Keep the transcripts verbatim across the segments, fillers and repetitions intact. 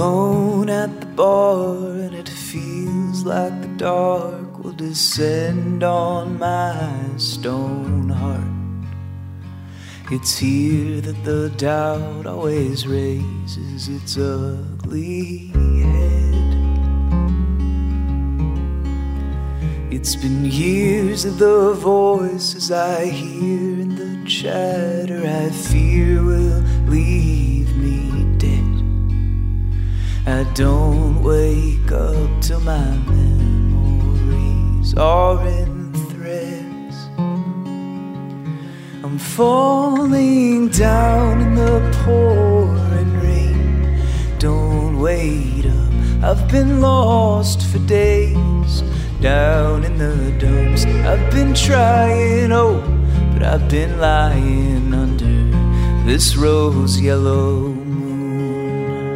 alone at the bar, and it feels like the dark will descend on my stone heart. It's here that the doubt always raises its ugly head. It's been years of the voices I hear and the chatter I fear will leave me dead. I don't wake up till my memories are in threads. I'm falling down in the pouring rain. Don't wait up, I've been lost for days. Down in the dumps, I've been trying, oh, but I've been lying under this rose yellow moon.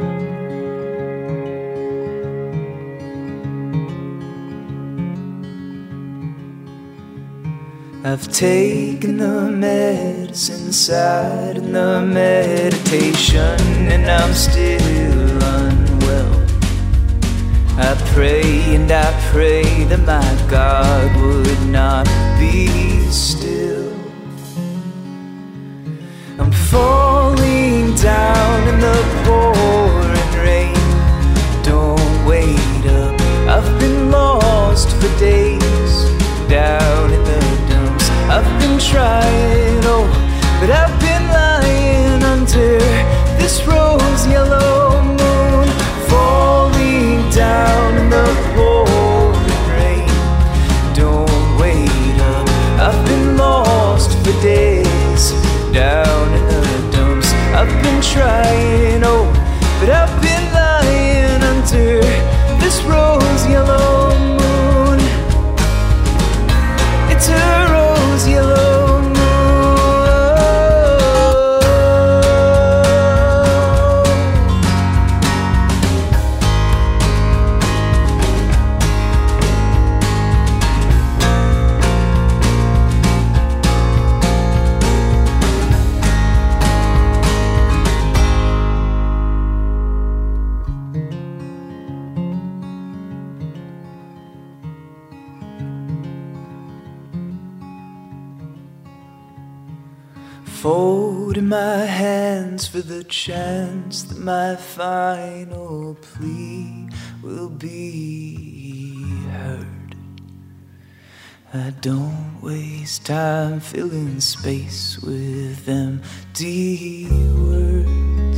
I've taken the medicine side and the meditation, and I'm still unwell. I pray and I pray that my God would not be still. I'm falling down in the pouring rain. Don't wait up, I've been lost for days. Down in the dumps, I've been trying, oh, but I've been lying under this rose yellow moon. Falling down in the pouring rain. Don't wait up, I've been lost for days. Down in the dumps, I've been trying, oh, but I've been lying under this rose yellow moon. It's a rose yellow moon. Folding my hands for the chance that my final plea will be heard. I don't waste time filling space with empty words.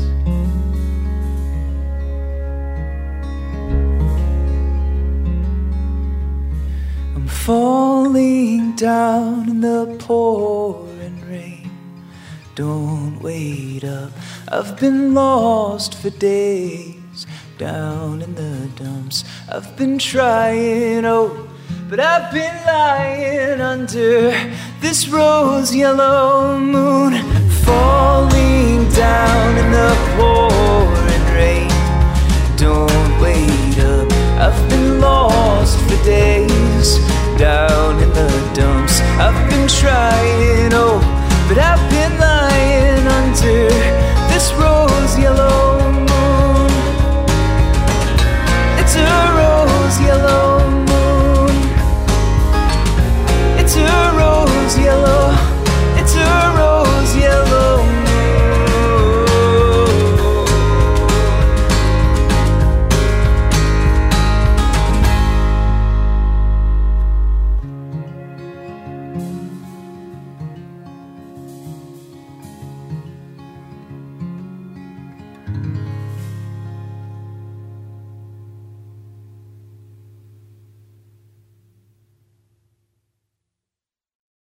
I'm falling down in the pouring rain. Don't wait up, I've been lost for days. Down in the dumps, I've been trying, oh, but I've been lying under this rose yellow moon. Falling down in the pouring rain. Don't wait up, I've been lost for days.